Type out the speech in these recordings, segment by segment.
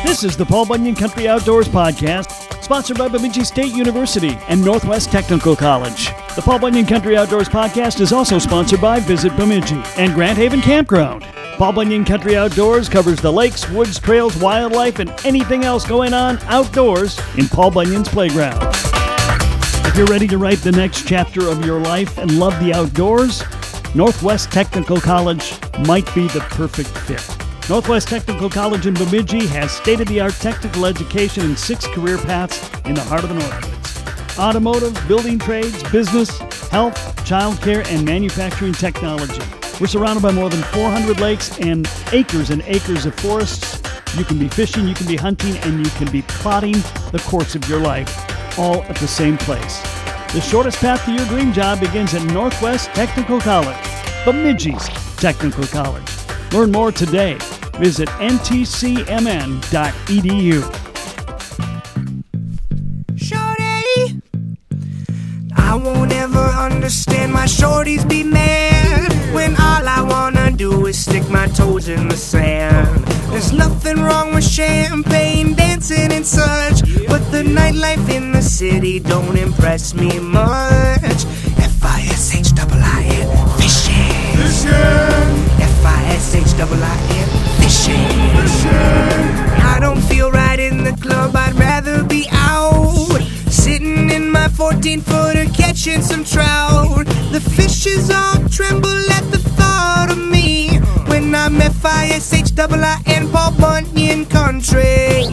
This is the Paul Bunyan Country Outdoors Podcast, sponsored by Bemidji State University and Northwest Technical College. The Paul Bunyan Country Outdoors Podcast is also sponsored by Visit Bemidji and Grand Haven Campground. Paul Bunyan Country Outdoors covers the lakes, woods, trails, wildlife, and anything else going on outdoors in Paul Bunyan's playground. If you're ready to write the next chapter of your life and love the outdoors, Northwest Technical College might be the perfect fit. Northwest Technical College in Bemidji has state-of-the-art technical education and 6 career paths in the heart of the Northwoods. Automotive, building trades, business, health, childcare, and manufacturing technology. We're surrounded by more than 400 lakes and acres of forests. You can be fishing, you can be hunting, and you can be plotting the course of your life, all at the same place. The shortest path to your dream job begins at Northwest Technical College, Bemidji's Technical College. Learn more today. Visit ntcmn.edu. Shorty, I won't ever understand why shorties be mad when all I wanna do is stick my toes in the sand. There's nothing wrong with champagne, dancing and such, but the nightlife in the city don't impress me much. F-I-S-H-I-I-N, fishing. F-I-S-H-I-I-N, fishing. I don't feel right in the club, I'd rather be out, sitting in my 14-footer catching some trout. The fishes all tremble at the thought of me when I'm F-I-S-H-I-I-N, Paul Bunyan country.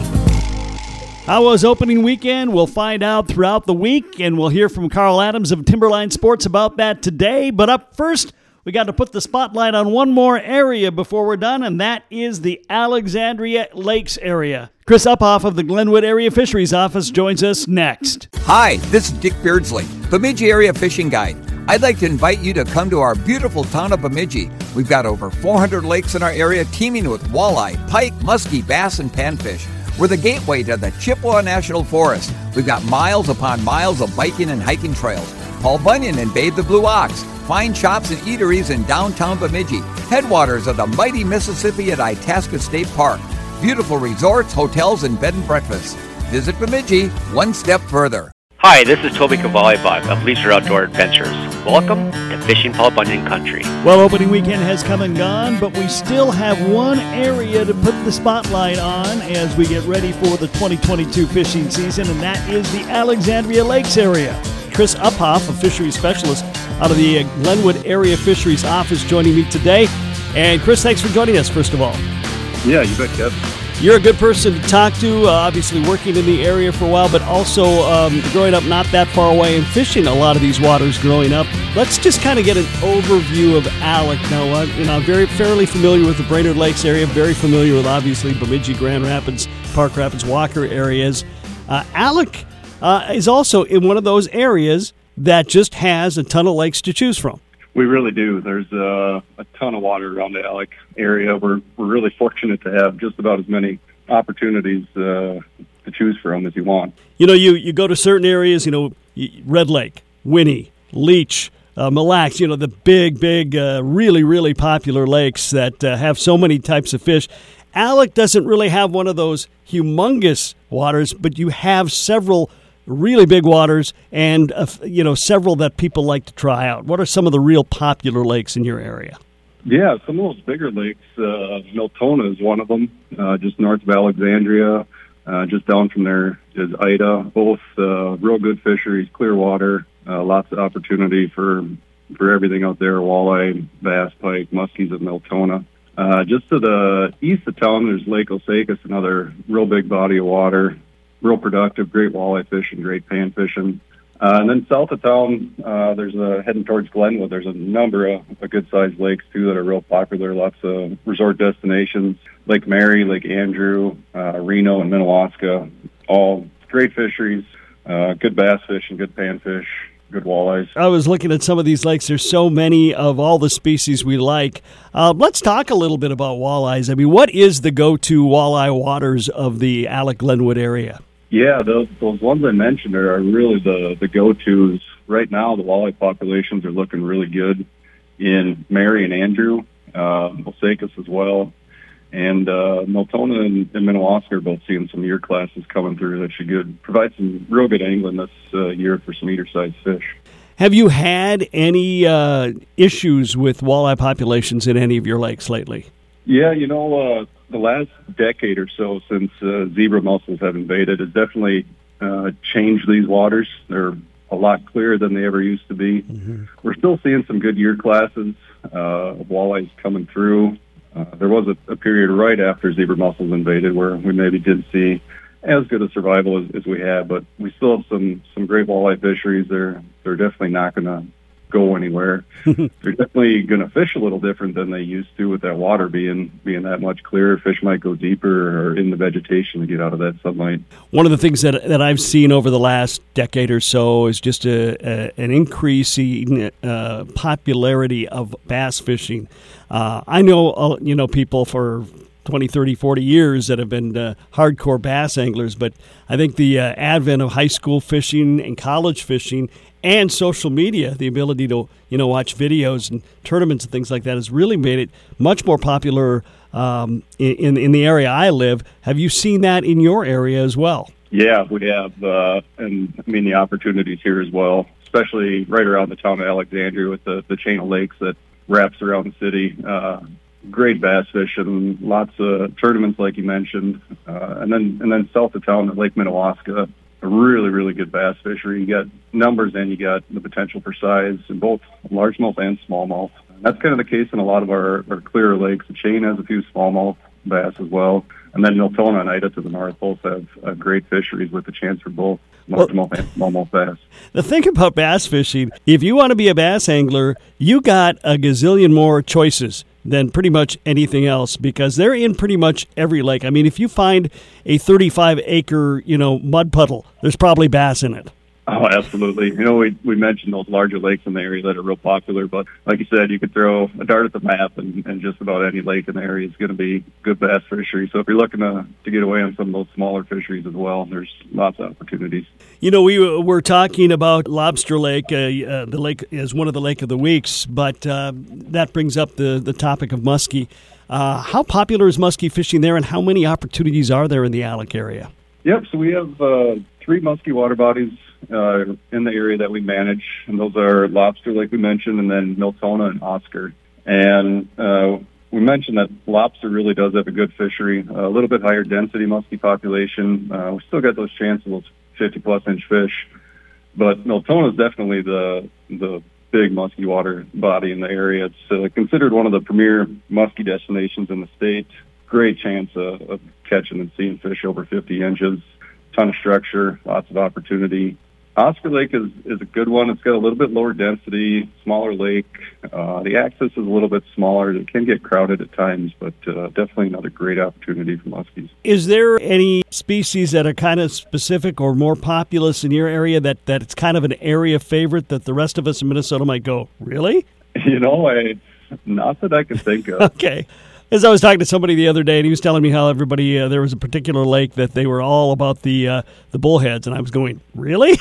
How was opening weekend? We'll find out throughout the week, and we'll hear from Carl Adams of Timberline Sports about that today. But up first, we got to put the spotlight on one more area before we're done, and that is the Alexandria Lakes area. Chris Uphoff of the Glenwood Area Fisheries Office joins us next. Hi, this is Dick Beardsley, Bemidji Area Fishing Guide. I'd like to invite you to come to our beautiful town of Bemidji. We've got over 400 lakes in our area teeming with walleye, pike, muskie, bass, and panfish. We're the gateway to the Chippewa National Forest. We've got miles upon miles of biking and hiking trails. Paul Bunyan and Babe the Blue Ox. Fine shops and eateries in downtown Bemidji. Headwaters of the mighty Mississippi at Itasca State Park. Beautiful resorts, hotels, and bed and breakfasts. Visit Bemidji one step further. Hi, this is Toby Cavalli-Buck of Leisure Outdoor Adventures. Welcome to Fishing Paul Bunyan Country. Well, opening weekend has come and gone, but we still have one area to put the spotlight on as we get ready for the 2022 fishing season, and that is the Alexandria Lakes area. Chris Uphoff, a fisheries specialist out of the Glenwood Area Fisheries Office, joining me today. And Chris, thanks for joining us, first of all. Yeah, you bet, Kev. You're a good person to talk to, obviously working in the area for a while, but also growing up not that far away and fishing a lot of these waters growing up. Let's just kind of get an overview of Alec now. I'm fairly familiar with the Brainerd Lakes area, very familiar with, obviously, Bemidji, Grand Rapids, Park Rapids, Walker areas. Alec is also in one of those areas that just has a ton of lakes to choose from. We really do. There's a ton of water around the Alec area. We're really fortunate to have just about as many opportunities to choose from as you want. You know, you go to certain areas, Red Lake, Winnie, Leech, Mille Lacs, the big, really, really popular lakes that have so many types of fish. Alec doesn't really have one of those humongous waters, but you have several really big waters and, several that people like to try out. What are some of the real popular lakes in your area? Yeah, some of those bigger lakes, Miltona is one of them, just north of Alexandria. Just down from there is Ida. Both real good fisheries, clear water, lots of opportunity for everything out there, walleye, bass, pike, muskies at Miltona. Just to the east of town, there's Lake Osakis, another real big body of water. Real productive, great walleye fishing, great pan fishing. And then south of town, there's heading towards Glenwood. There's a number of good-sized lakes, too, that are real popular. Lots of resort destinations, Lake Mary, Lake Andrew, Reno, and Minnewaska. All great fisheries, good bass fishing, good panfish, good walleyes. I was looking at some of these lakes. There's so many of all the species we like. Let's talk a little bit about walleyes. I mean, what is the go-to walleye waters of the Alec-Glenwood area? Yeah, those ones I mentioned are really the go-tos. Right now, the walleye populations are looking really good in Mary and Andrew, Osakis as well. And Miltona and Minnewaska are both seeing some year classes coming through that should provide some real good angling this year for some eater-sized fish. Have you had any issues with walleye populations in any of your lakes lately? Yeah, the last decade or so since zebra mussels have invaded has definitely changed these waters. They're a lot clearer than they ever used to be. Mm-hmm. We're still seeing some good year classes of walleyes coming through. There was a period right after zebra mussels invaded where we maybe didn't see as good a survival as we had, but we still have some great walleye fisheries. They're definitely not going to go anywhere. They're definitely going to fish a little different than they used to with that water being that much clearer. Fish might go deeper or in the vegetation to get out of that sunlight. One of the things that I've seen over the last decade or so is just an increasing popularity of bass fishing. I know people for 20, 30, 40 years that have been hardcore bass anglers, but I think the advent of high school fishing and college fishing and social media, the ability to watch videos and tournaments and things like that, has really made it much more popular in the area I live. Have you seen that in your area as well? Yeah, we have, and I mean the opportunities here as well, especially right around the town of Alexandria with the chain of lakes that wraps around the city. Great bass fishing, lots of tournaments like you mentioned, and then south of town at Lake Minnewaska, a really, really good bass fishery. You got numbers and you got the potential for size in both largemouth and smallmouth. That's kind of the case in a lot of our clearer lakes. The chain has a few smallmouth bass as well. And then Miltona and Ida to the north both have great fisheries with the chance for both largemouth and smallmouth bass. The thing about bass fishing, if you want to be a bass angler, you got a gazillion more choices than pretty much anything else because they're in pretty much every lake. I mean, if you find a 35-acre, mud puddle, there's probably bass in it. Oh, absolutely. We mentioned those larger lakes in the area that are real popular, but like you said, you could throw a dart at the map and just about any lake in the area is going to be good bass fishery. So if you're looking to get away on some of those smaller fisheries as well, there's lots of opportunities. We were talking about Lobster Lake. The lake is one of the Lake of the Weeks, but that brings up the topic of muskie. How popular is muskie fishing there, and how many opportunities are there in the Alex area? Yep, so we have 3 muskie water bodies in the area that we manage, and those are Lobster Lake we mentioned, and then Miltona and Oscar. And we mentioned that lobster really does have a good fishery, a little bit higher density muskie population. We still got those chances, those 50-plus inch fish, but Miltona is definitely the big muskie water body in the area. It's considered one of the premier muskie destinations in the state. Great chance of catching and seeing fish over 50 inches. Ton of structure, lots of opportunity. Oscar Lake is a good one. It's got a little bit lower density, smaller lake. The access is a little bit smaller. It can get crowded at times, but definitely another great opportunity for muskies. Is there any species that are kind of specific or more populous in your area that it's kind of an area favorite that the rest of us in Minnesota might go, really? Not that I can think of. Okay. As I was talking to somebody the other day, and he was telling me how everybody, there was a particular lake that they were all about the bullheads, and I was going, really?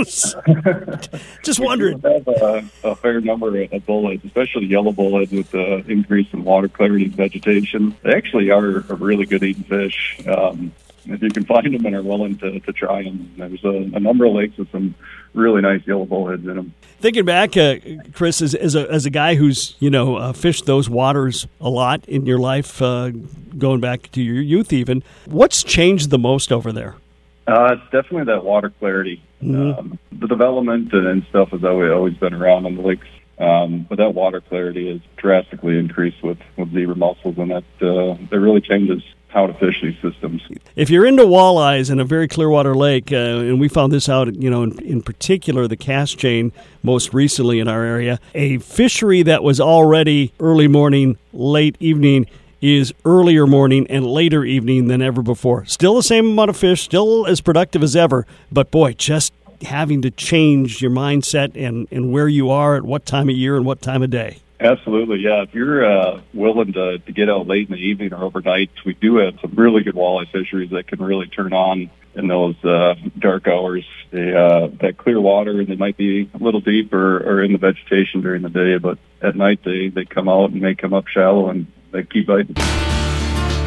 Just wondering. We have a fair number of bullheads, especially yellow bullheads with the increase in water clarity and vegetation. They actually are a really good eating fish. If you can find them and are willing to try them, there's a number of lakes with some really nice yellow bullheads in them. Thinking back, Chris, as a guy who's fished those waters a lot in your life, going back to your youth even, what's changed the most over there? It's definitely that water clarity. Mm-hmm. The development and stuff has always been around on the lakes, but that water clarity has drastically increased with zebra mussels, and that really changes how to fish these systems. If you're into walleyes in a very clear water lake, and we found this out, in particular the cast chain most recently in our area, a fishery that was already early morning, late evening is earlier morning and later evening than ever before. Still the same amount of fish, still as productive as ever, but boy, just having to change your mindset and where you are at what time of year and what time of day. Absolutely, yeah. If you're willing to get out late in the evening or overnight, we do have some really good walleye fisheries that can really turn on in those dark hours. That clear water, and they might be a little deep or in the vegetation during the day, but at night they come out and they come up shallow and they keep biting.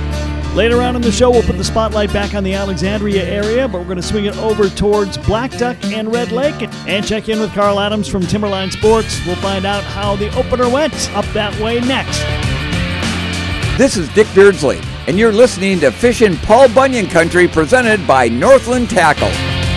Later on in the show, we'll put the spotlight back on the Alexandria area, but we're going to swing it over towards Black Duck and Red Lake and check in with Carl Adams from Timberline Sports. We'll find out how the opener went up that way next. This is Dick Beardsley, and you're listening to Fishin' Paul Bunyan Country presented by Northland Tackle.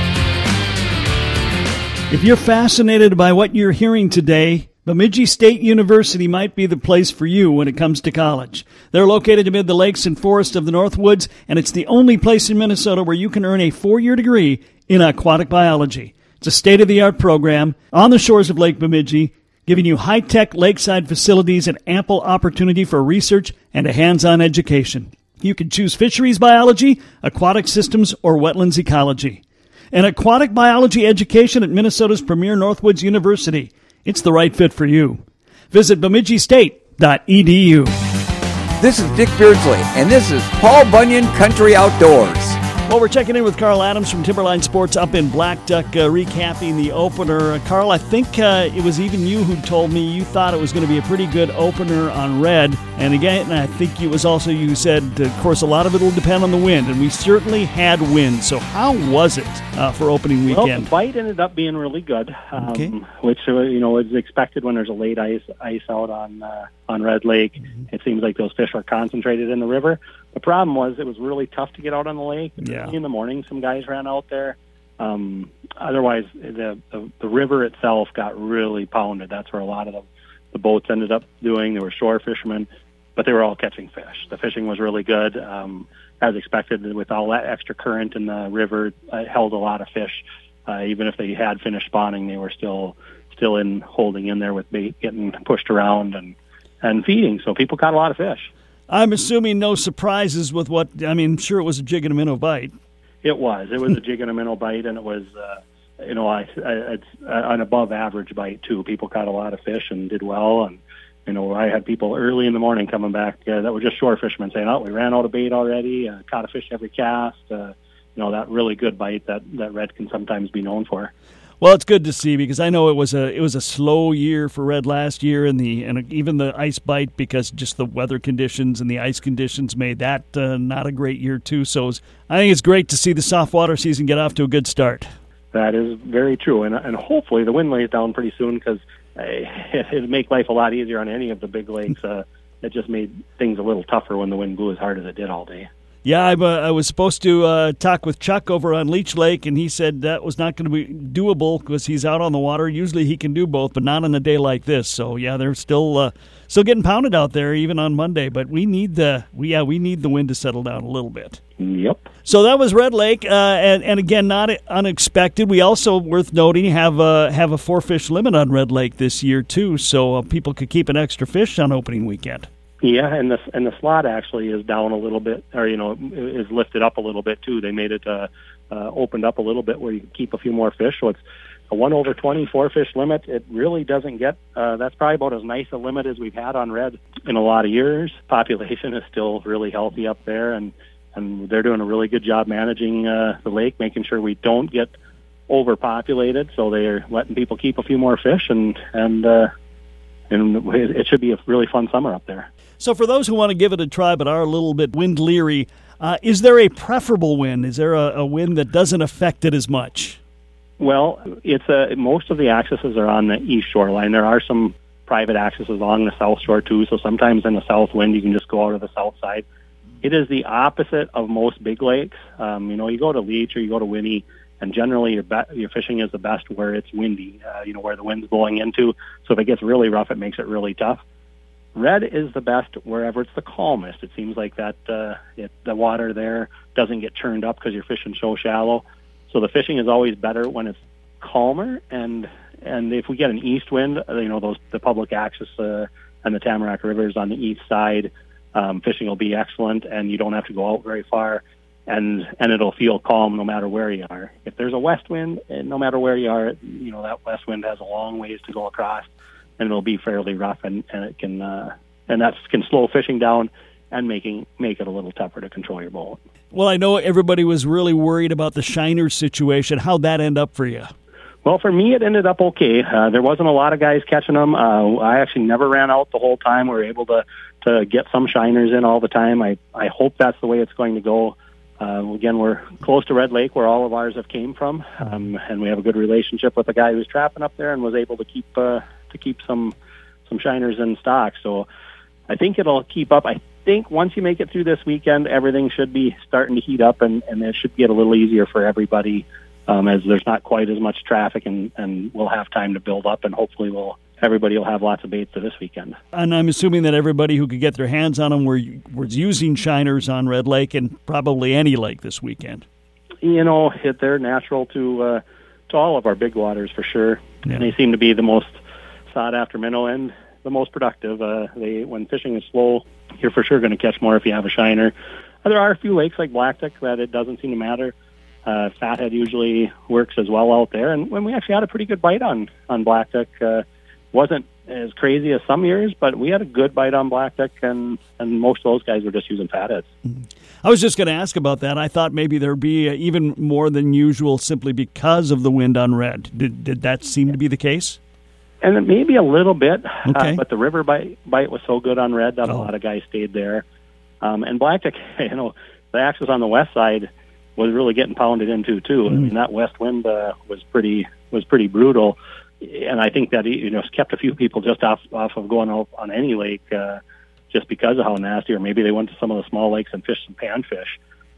If you're fascinated by what you're hearing today, Bemidji State University might be the place for you when it comes to college. They're located amid the lakes and forests of the Northwoods, and it's the only place in Minnesota where you can earn a 4-year degree in aquatic biology. It's a state-of-the-art program on the shores of Lake Bemidji, giving you high-tech lakeside facilities and ample opportunity for research and a hands-on education. You can choose fisheries biology, aquatic systems, or wetlands ecology. An aquatic biology education at Minnesota's premier Northwoods University. It's the right fit for you. Visit bemidjistate.edu. This is Dick Beardsley, and this is Paul Bunyan Country Outdoors. Well, we're checking in with Carl Adams from Timberline Sports up in Black Duck, recapping the opener. Carl, I think it was even you who told me you thought it was going to be a pretty good opener on Red. And again, I think it was also you said, of course, a lot of it will depend on the wind, and we certainly had wind. So how was it for opening weekend? Well, the bite ended up being really good, which is expected when there's a late ice out on Red Lake. It seems like those fish are concentrated in the river. The problem was it was really tough to get out on the lake. Yeah. In the morning, some guys ran out there. Otherwise, the river itself got really pounded. That's where a lot of the boats ended up doing. There were shore fishermen, but they were all catching fish. The fishing was really good. As expected, with all that extra current in the river, it held a lot of fish. Even if they had finished spawning, they were still holding in there with bait getting pushed around and feeding. So people caught a lot of fish. I'm assuming no surprises with sure it was a jig and a minnow bite. It was a jig and a minnow bite, and it was, it's an above average bite too. People caught a lot of fish and did well, and I had people early in the morning coming back that were just shore fishermen saying, "Oh, we ran out of bait already. Caught a fish every cast." That really good bite that Red can sometimes be known for. Well, it's good to see because I know it was a slow year for Red last year, and even the ice bite because just the weather conditions and the ice conditions made that not a great year too. So I think it's great to see the soft water season get off to a good start. That is very true, and hopefully the wind lays down pretty soon because it'd make life a lot easier on any of the big lakes. It just made things a little tougher when the wind blew as hard as it did all day. Yeah, I was supposed to talk with Chuck over on Leech Lake, and he said that was not going to be doable because he's out on the water. Usually he can do both, but not on a day like this. So, yeah, they're still getting pounded out there even on Monday. But we need the wind to settle down a little bit. Yep. So that was Red Lake, and again, not unexpected. We also, worth noting, have a 4-fish limit on Red Lake this year too, so people could keep an extra fish on opening weekend. Yeah, and the slot actually is down a little bit, or is lifted up a little bit too. They made it opened up a little bit where you can keep a few more fish. So it's a 1/20 4-fish limit. It really doesn't get. That's probably about as nice a limit as we've had on Red in a lot of years. Population is still really healthy up there, and they're doing a really good job managing the lake, making sure we don't get overpopulated. So they're letting people keep a few more fish, and it should be a really fun summer up there. So for those who want to give it a try but are a little bit wind leery, is there a preferable wind? Is there a wind that doesn't affect it as much? Well, it's most of the accesses are on the east shoreline. There are some private accesses along the south shore too, so sometimes in the south wind you can just go out of the south side. It is the opposite of most big lakes. You go to Leech or you go to Winnie, and generally your fishing is the best where it's windy, where the wind's blowing into. So if it gets really rough, it makes it really tough. Red is the best wherever it's the calmest. It seems like that the water there doesn't get churned up because you're fishing so shallow. So the fishing is always better when it's calmer. And if we get an east wind, the public access and the Tamarack River is on the east side. Fishing will be excellent, and you don't have to go out very far. And it'll feel calm no matter where you are. If there's a west wind, and no matter where you are, that west wind has a long ways to go across, and it'll be fairly rough, and it can that can slow fishing down and make it a little tougher to control your boat. Well, I know everybody was really worried about the Shiners situation. How'd that end up for you? Well, for me, it ended up okay. There wasn't a lot of guys catching them. I actually never ran out the whole time. We were able to get some shiners in all the time. I hope that's the way it's going to go. Again, we're close to Red Lake, where all of ours have came from, and we have a good relationship with the guy who's trapping up there and was able to keep some shiners in stock. So I think it'll keep up. I think once you make it through this weekend, everything should be starting to heat up, and it should get a little easier for everybody. As there's not quite as much traffic, and we'll have time to build up, and hopefully everybody will have lots of baits for this weekend. And I'm assuming that everybody who could get their hands on them was using shiners on Red Lake and probably any lake this weekend. They're natural to all of our big waters for sure. Yeah. And they seem to be the most sought after minnow and the most productive. When fishing is slow, you're for sure going to catch more if you have a shiner. There are a few lakes like Blacktick that it doesn't seem to matter. Fathead usually works as well out there, and when we actually had a pretty good bite on Blacktick, wasn't as crazy as some years, but we had a good bite on Blacktick, and most of those guys were just using fatheads. I was just going to ask about that. I thought maybe there'd be even more than usual simply because of the wind on Red. Did that seem to be the case? And maybe a little bit, okay. But the river bite was so good on Red that a lot of guys stayed there. And Blacktick, the axis on the west side was really getting pounded into too. I mean, that west wind was pretty brutal, and I think that kept a few people just off of going out on any lake just because of how nasty. Or maybe they went to some of the small lakes and fished some panfish.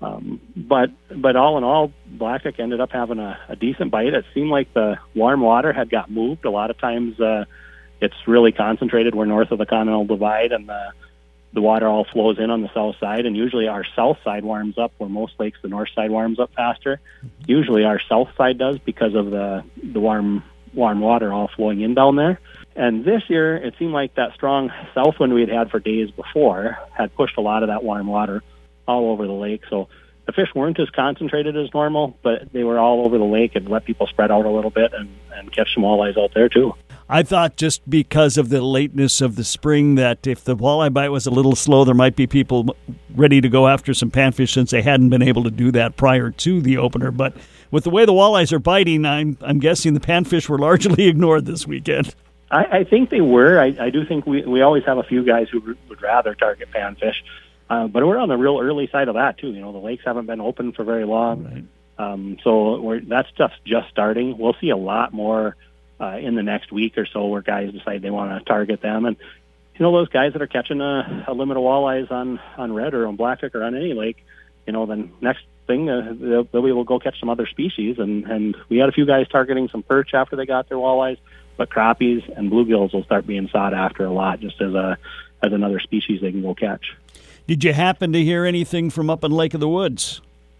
But all in all, Blacktick ended up having a decent bite. It seemed like the warm water had got moved. A lot of times it's really concentrated. We're north of the Continental Divide, and the water all flows in on the south side, and usually our south side warms up, where most lakes the north side warms up faster. Usually our south side does because of the warm water all flowing in down there. And this year, it seemed like that strong south wind we had for days before had pushed a lot of that warm water all over the lake. So the fish weren't as concentrated as normal, but they were all over the lake and let people spread out a little bit and catch some walleyes out there too. I thought just because of the lateness of the spring that if the walleye bite was a little slow, there might be people ready to go after some panfish since they hadn't been able to do that prior to the opener. But with the way the walleyes are biting, I'm guessing the panfish were largely ignored this weekend. I think they were. I do think we always have a few guys who would rather target panfish. But we're on the real early side of that, too. The lakes haven't been open for very long. Right. So that stuff's just starting. We'll see a lot more in the next week or so where guys decide they want to target them. And, those guys that are catching a limit of walleyes on Red or on Blacktick or on any lake, then next thing, they'll be able to go catch some other species. And we had a few guys targeting some perch after they got their walleyes, but crappies and bluegills will start being sought after a lot just as another species they can go catch. Did you happen to hear anything from up in Lake of the Woods?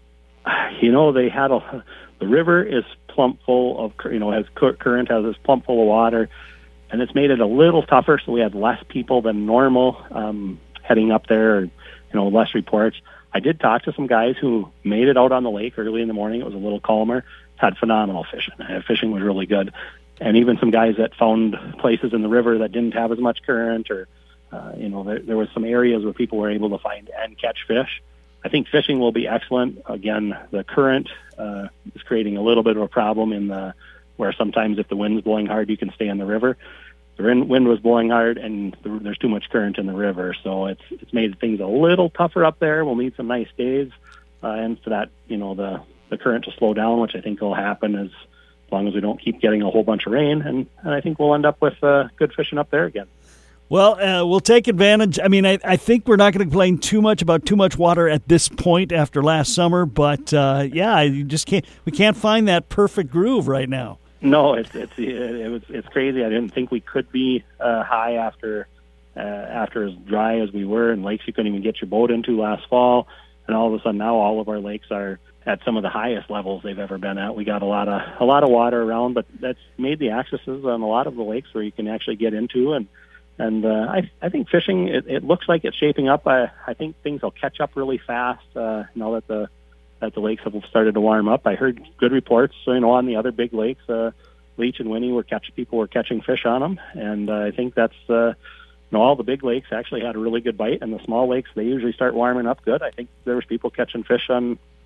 They had the river is plump full of, current has this plump full of water, and it's made it a little tougher. So we had less people than normal heading up there, less reports. I did talk to some guys who made it out on the lake early in the morning. It was a little calmer, had phenomenal fishing. Fishing was really good. And even some guys that found places in the river that didn't have as much current or, there was some areas where people were able to find and catch fish. I think fishing will be excellent. Again, the current is creating a little bit of a problem where sometimes if the wind's blowing hard, you can stay in the river. The wind was blowing hard, and there's too much current in the river, so it's made things a little tougher up there. We'll need some nice days, and for that, the current to slow down, which I think will happen as long as we don't keep getting a whole bunch of rain, and I think we'll end up with good fishing up there again. Well, we'll take advantage. I mean, I think we're not going to complain too much about too much water at this point after last summer, but you just can't. We can't find that perfect groove right now. No, it's crazy. I didn't think we could be high after as dry as we were, and lakes you couldn't even get your boat into last fall, and all of a sudden now all of our lakes are at some of the highest levels they've ever been at. We got a lot of water around, but that's made the accesses on a lot of the lakes where you can actually get into And I think fishing, it looks like it's shaping up. I think things will catch up really fast now that the lakes have started to warm up. I heard good reports, on the other big lakes. Leech and Winnie people were catching fish on them, and I think that's all the big lakes actually had a really good bite, and the small lakes they usually start warming up good. I think there was people catching fish on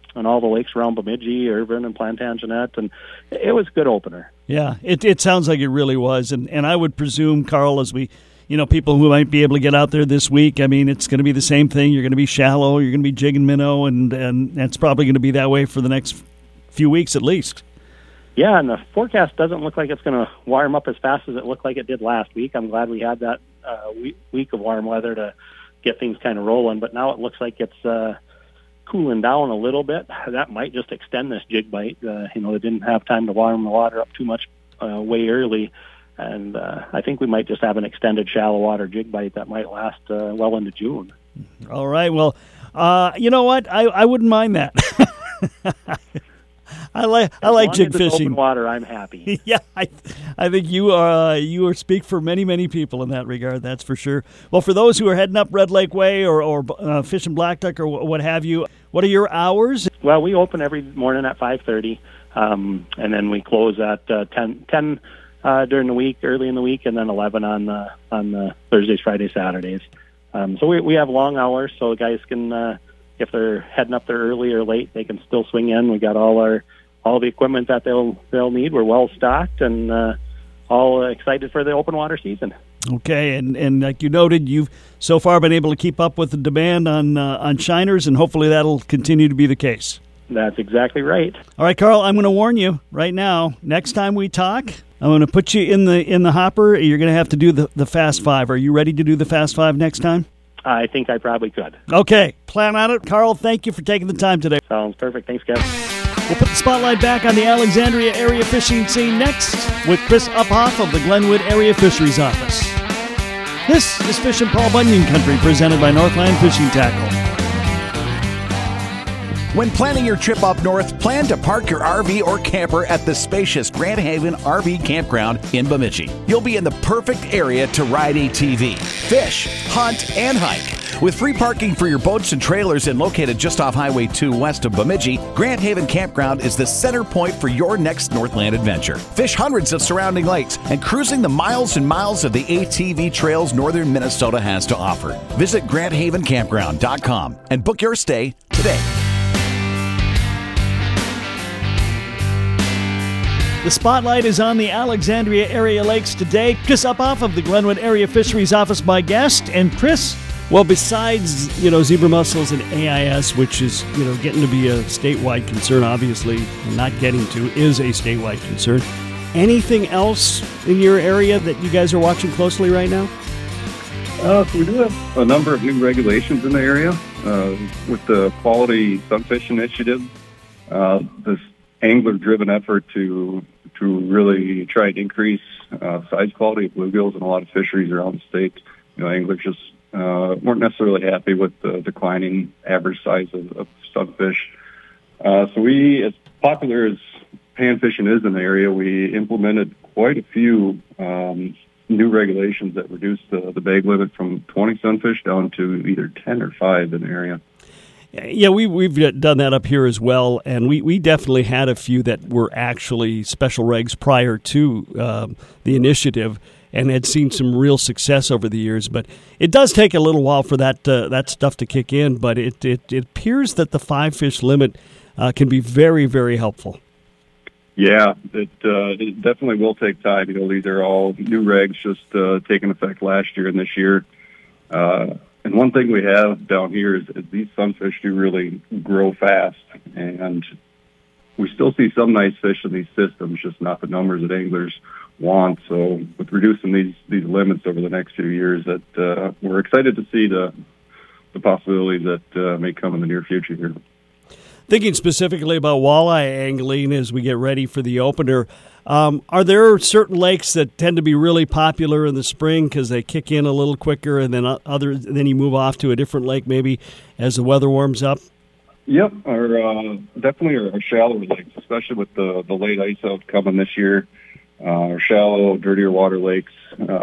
all the lakes around Bemidji, Irvin, and Plantagenet, and it was a good opener. Yeah, it sounds like it really was, and I would presume, Carl, as we, people who might be able to get out there this week, I mean, it's going to be the same thing. You're going to be shallow, you're going to be jigging minnow, and it's probably going to be that way for the next few weeks at least. Yeah, and the forecast doesn't look like it's going to warm up as fast as it looked like it did last week. I'm glad we had that week of warm weather to get things kind of rolling, but now it looks like it's cooling down a little bit. That might just extend this jig bite. They didn't have time to warm the water up too much way early, and I think we might just have an extended shallow water jig bite that might last well into June. All right, well, you know what? I wouldn't mind that. I like jig fishing. Open water, I'm happy. Yeah, I think you speak for many people in that regard. That's for sure. Well, for those who are heading up Red Lake Way or fishing black duck or what have you, what are your hours? Well, we open every morning at 5:30, and then we close at 10 during the week, early in the week, and then 11 on the Thursdays, Fridays, Saturdays. So we have long hours, so guys can. If they're heading up there early or late, they can still swing in. We got all the equipment that they'll need. We're well stocked and all excited for the open water season. Okay, and like you noted, you've so far been able to keep up with the demand on shiners, and hopefully that'll continue to be the case. That's exactly right. All right, Carl, I'm going to warn you right now. Next time we talk, I'm going to put you in the hopper. You're going to have to do the Fast Five. Are you ready to do the Fast Five next time? I think I probably could. Okay, plan on it. Carl, thank you for taking the time today. Sounds perfect. Thanks, Kevin. We'll put the spotlight back on the Alexandria area fishing scene next with Chris Uphoff of the Glenwood Area Fisheries Office. This is Fishin' Paul Bunyan Country, presented by Northland Fishing Tackle. When planning your trip up north, plan to park your RV or camper at the spacious Grand Haven RV Campground in Bemidji. You'll be in the perfect area to ride ATV, fish, hunt, and hike. With free parking for your boats and trailers and located just off Highway 2 west of Bemidji, Grand Haven Campground is the center point for your next Northland adventure. Fish hundreds of surrounding lakes and cruising the miles and miles of the ATV trails northern Minnesota has to offer. Visit GrandHavenCampground.com and book your stay today. The spotlight is on the Alexandria area lakes today. Chris Uphoff of the Glenwood Area Fisheries Office, my guest. And Chris, well, besides, zebra mussels and AIS, which is, getting to be a statewide concern, obviously, and not getting to is a statewide concern. Anything else in your area that you guys are watching closely right now? So we do have a number of new regulations in the area with the Quality Sunfish Initiative. This angler-driven effort to really try and increase size quality of bluegills in a lot of fisheries around the state. Anglers just weren't necessarily happy with the declining average size of sunfish. So we, as popular as pan fishing is in the area, we implemented quite a few new regulations that reduced the bag limit from 20 sunfish down to either 10 or 5 in the area. Yeah, we've done that up here as well, and we definitely had a few that were actually special regs prior to the initiative and had seen some real success over the years. But it does take a little while for that stuff to kick in, but it appears that the 5-fish limit can be very, very helpful. Yeah, it definitely will take time. These are all new regs just taking effect last year and this year. And one thing we have down here is these sunfish do really grow fast, and we still see some nice fish in these systems, just not the numbers that anglers want. So with reducing these limits over the next few years, that we're excited to see the possibilities that may come in the near future here. Thinking specifically about walleye angling as we get ready for the opener, are there certain lakes that tend to be really popular in the spring because they kick in a little quicker, and then you move off to a different lake maybe as the weather warms up? Yep, definitely our shallower lakes, especially with the late ice out coming this year. Our shallow, dirtier water lakes,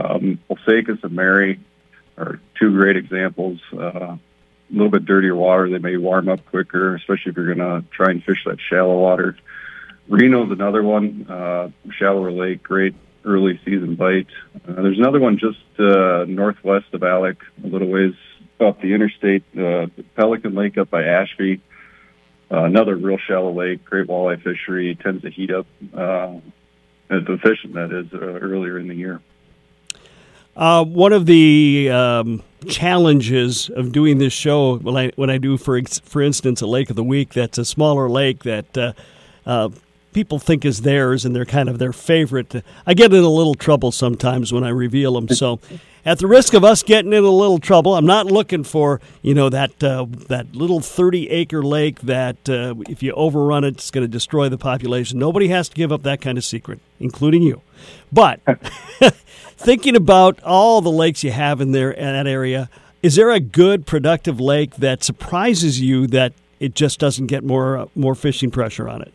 Osakis and Mary are two great examples. A little bit dirtier water, they may warm up quicker, especially if you're going to try and fish that shallow water. Reno's another one, shallower lake, great early season bite. There's another one just northwest of Alec, a little ways up the interstate, Pelican Lake up by Ashby. Another real shallow lake, great walleye fishery, tends to heat up at the fishing that is earlier in the year. One of the challenges of doing this show, when I do, for instance, a Lake of the Week, that's a smaller lake that people think is theirs and they're kind of their favorite. I get in a little trouble sometimes when I reveal them. So at the risk of us getting in a little trouble, I'm not looking for, that little 30-acre lake that if you overrun it, it's going to destroy the population. Nobody has to give up that kind of secret, including you. But thinking about all the lakes you have in that area, is there a good, productive lake that surprises you that it just doesn't get more fishing pressure on it?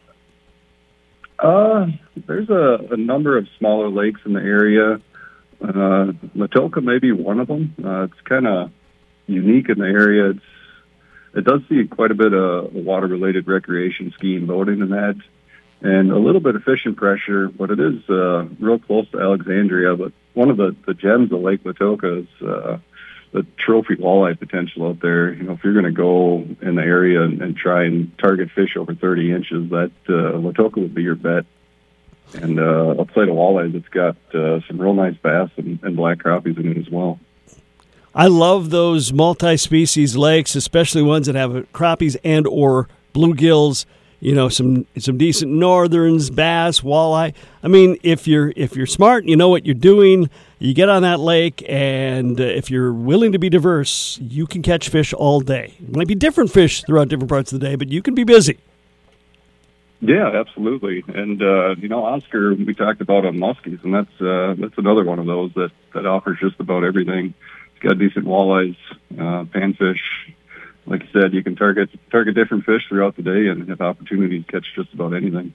There's a number of smaller lakes in the area. Matoka may be one of them. It's kind of unique in the area. It does see quite a bit of water-related recreation, skiing, boating, and that, and a little bit of fishing pressure. But it is real close to Alexandria. But one of the gems of Lake Matoka is the trophy walleye potential out there. If you're going to go in the area and try and target fish over 30 inches, that Matoka would be your bet. And outside of walleyes, it's got some real nice bass and black crappies in it as well. I love those multi-species lakes, especially ones that have crappies and or bluegills. Some decent northerns, bass, walleye. I mean, if you're smart, you know what you're doing. You get on that lake, and if you're willing to be diverse, you can catch fish all day. It might be different fish throughout different parts of the day, but you can be busy. Yeah, absolutely. And Oscar, we talked about on muskies, and that's another one of those that offers just about everything. It's got decent walleyes, panfish. Like you said, you can target different fish throughout the day and have opportunities to catch just about anything.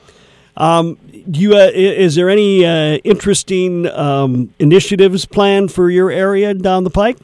Is there any interesting initiatives planned for your area down the pike?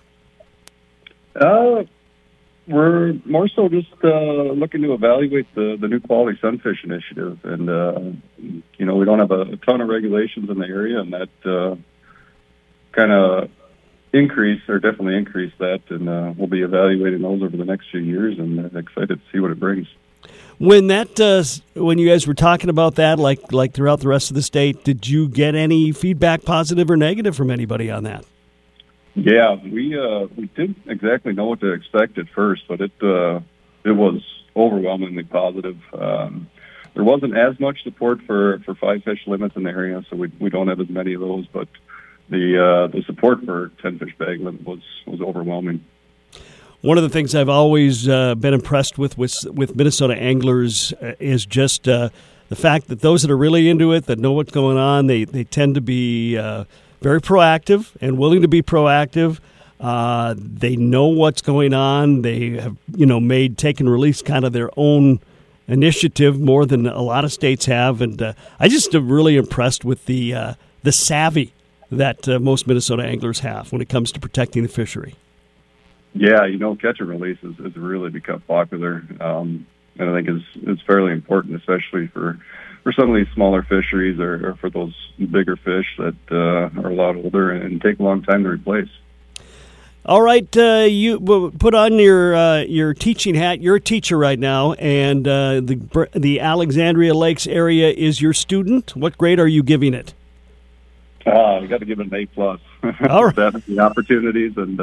We're more so just looking to evaluate the new quality sunfish initiative, and we don't have a ton of regulations in the area, and that kind of definitely increase that, and we'll be evaluating those over the next few years, and excited to see what it brings. When you guys were talking about that, like throughout the rest of the state, did you get any feedback, positive or negative, from anybody on that? Yeah, we didn't exactly know what to expect at first, but it was overwhelmingly positive. There wasn't as much support for 5 fish limits in the area, so we don't have as many of those, but the support for 10 fish bag limit was overwhelming. One of the things I've always been impressed with Minnesota anglers is just the fact that those that are really into it, that know what's going on, they tend to be very proactive and willing to be proactive. They know what's going on. They have, made take and release kind of their own initiative more than a lot of states have. And I just am really impressed with the savvy that most Minnesota anglers have when it comes to protecting the fishery. Yeah, catch and release has really become popular, and I think is fairly important, especially for some of these smaller fisheries or for those bigger fish that are a lot older and take a long time to replace. All right, you put on your teaching hat. You're a teacher right now, and the Alexandria Lakes area is your student. What grade are you giving it? You got to give it an A+. All right. The opportunities, and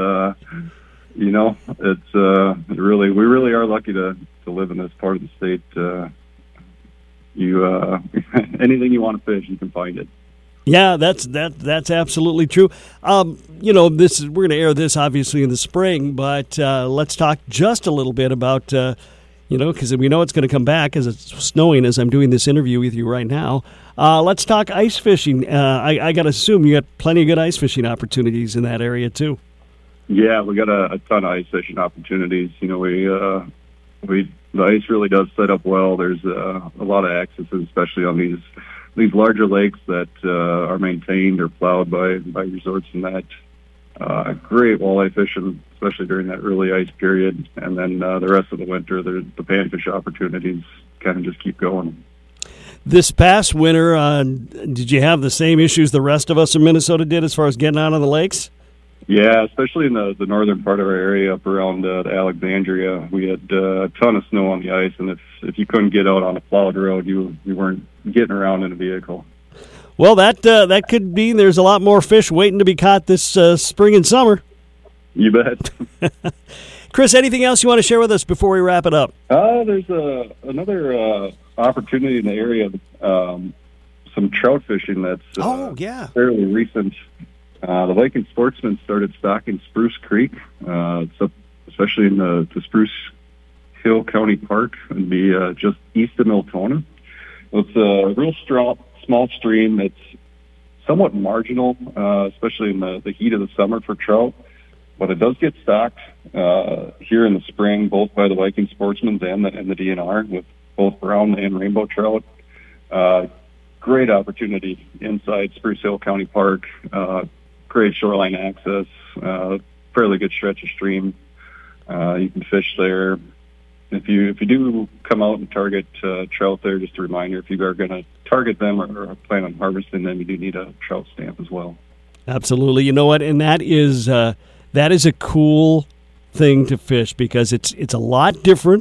it's we really are lucky to live in this part of the state. Anything you want to fish, you can find it. Yeah, that's absolutely true. We're going to air this obviously in the spring, but let's talk just a little bit about because we know it's going to come back as it's snowing as I'm doing this interview with you right now. Let's talk ice fishing. I got to assume you got plenty of good ice fishing opportunities in that area too. Yeah, we got a ton of ice fishing opportunities. The ice really does set up well. There's a lot of accesses, especially on these larger lakes that are maintained or plowed by resorts and that. Great walleye fishing, especially during that early ice period, and then the rest of the winter, the panfish opportunities kind of just keep going. This past winter, did you have the same issues the rest of us in Minnesota did as far as getting out on the lakes? Yeah, especially in the northern part of our area up around Alexandria. We had a ton of snow on the ice, and if you couldn't get out on a plowed road, you weren't getting around in a vehicle. Well, that could mean there's a lot more fish waiting to be caught this spring and summer. You bet. Chris, anything else you want to share with us before we wrap it up? There's another opportunity in the area, some trout fishing that's fairly recent. The Viking Sportsmen started stocking Spruce Creek, especially in the Spruce Hill County Park, and be just east of Miltona. It's a real small stream that's somewhat marginal, especially in the heat of the summer for trout. But it does get stocked here in the spring, both by the Viking Sportsmen and the DNR, with both brown and rainbow trout. Great opportunity inside Spruce Hill County Park. Great shoreline access. Fairly good stretch of stream. You can fish there. If you do come out and target trout there, just a reminder, if you are going to target them or plan on harvesting them, you do need a trout stamp as well. Absolutely. You know what? And that is a cool thing to fish because it's a lot different.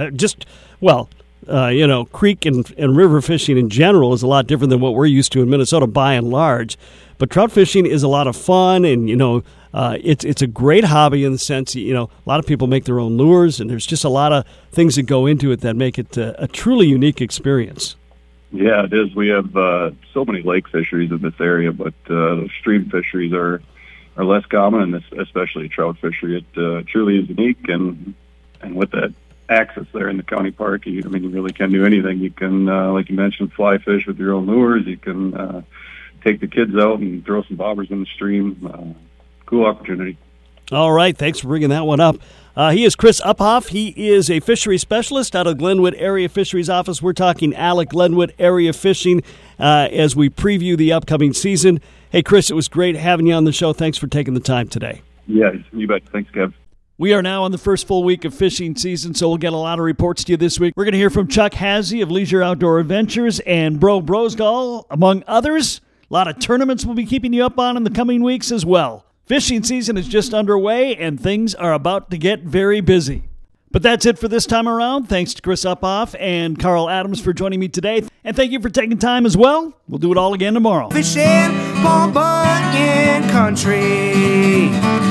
Creek and river fishing in general is a lot different than what we're used to in Minnesota by and large. But trout fishing is a lot of fun, and it's a great hobby in the sense that, a lot of people make their own lures, and there's just a lot of things that go into it that make it a truly unique experience. Yeah, it is. We have so many lake fisheries in this area, but stream fisheries are less common, and especially trout fishery. It truly is unique, and with that access there in the county park, you really can do anything. You can, like you mentioned, fly fish with your own lures. You can take the kids out and throw some bobbers in the stream. Cool opportunity. All right, thanks for bringing that one up. He is Chris Uphoff. He is a fishery specialist out of Glenwood Area Fisheries Office. We're talking Alec Glenwood Area Fishing as we preview the upcoming season. Hey, Chris, it was great having you on the show. Thanks for taking the time today. Yeah, you bet. Thanks, Kev. We are now on the first full week of fishing season, so we'll get a lot of reports to you this week. We're going to hear from Chuck Hazy of Leisure Outdoor Adventures and Bro Brosdahl, among others. A lot of tournaments we'll be keeping you up on in the coming weeks as well. Fishing season is just underway, and things are about to get very busy. But that's it for this time around. Thanks to Chris Uphoff and Carl Adams for joining me today. And thank you for taking time as well. We'll do it all again tomorrow. Fishing Paul Bunyan Country.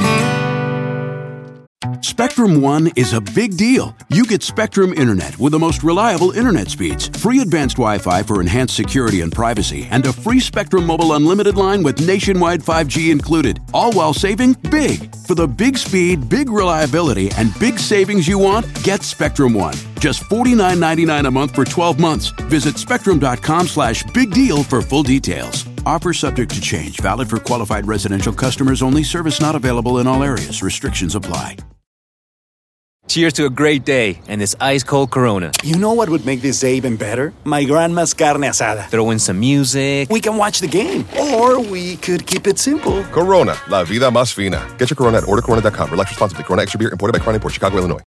Spectrum One is a big deal. You get Spectrum Internet with the most reliable internet speeds, free advanced Wi-Fi for enhanced security and privacy, and a free Spectrum Mobile Unlimited line with nationwide 5G included, all while saving big. For the big speed, big reliability, and big savings you want, get Spectrum One. Just $49.99 a month for 12 months. Visit spectrum.com/big deal for full details. Offer subject to change. Valid for qualified residential customers only. Service not available in all areas. Restrictions apply. Cheers to a great day and this ice-cold Corona. You know what would make this day even better? My grandma's carne asada. Throw in some music. We can watch the game. Or we could keep it simple. Corona, la vida más fina. Get your Corona at ordercorona.com. Relax responsibly. Corona Extra Beer, imported by Crown Imports, Chicago, Illinois.